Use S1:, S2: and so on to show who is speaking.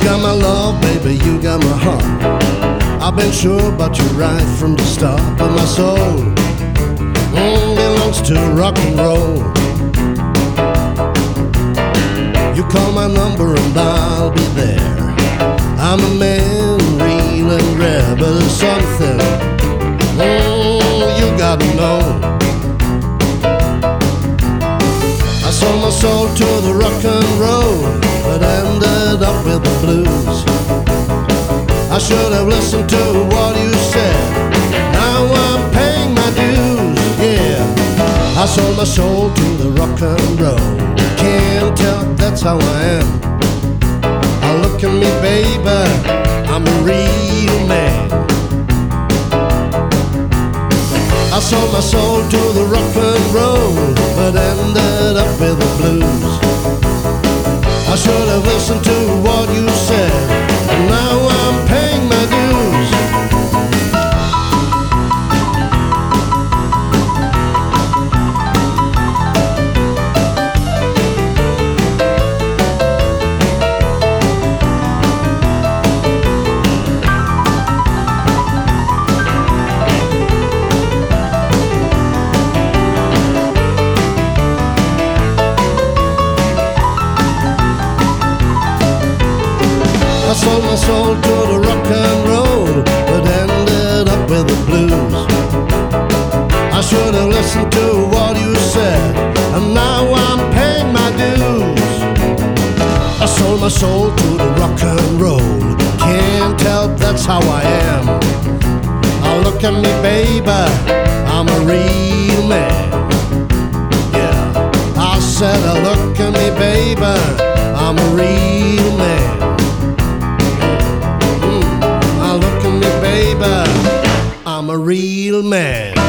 S1: got my love, baby, you got my heart. I've been sure about you right from the start. But my soul belongs to rock and roll. You call my number and I'll be there. I'm a man, real and rare. But there's something you gotta know. I sold my soul to the rock and roll, but ended up with the blues. I should have listened to what you said. Now I'm paying my dues, yeah. I sold my soul to the rock and roll. Can't tell, that's how I am. Now look at me, baby, I'm a real man. I sold my soul to the rock and roll, but ended up with the blues. I should have listened to what you said, and now I'm paying my dues. I sold my soul to the rock and roll, but ended up with the blues. I should have listened to what you said, and now I'm paying my dues. I sold my soul to the rock and roll. Can't help, that's how I am. Now look at me, baby, I'm a real man. Yeah, I said, look at me, baby, I'm a real man. Look at me, baby, I'm a real man.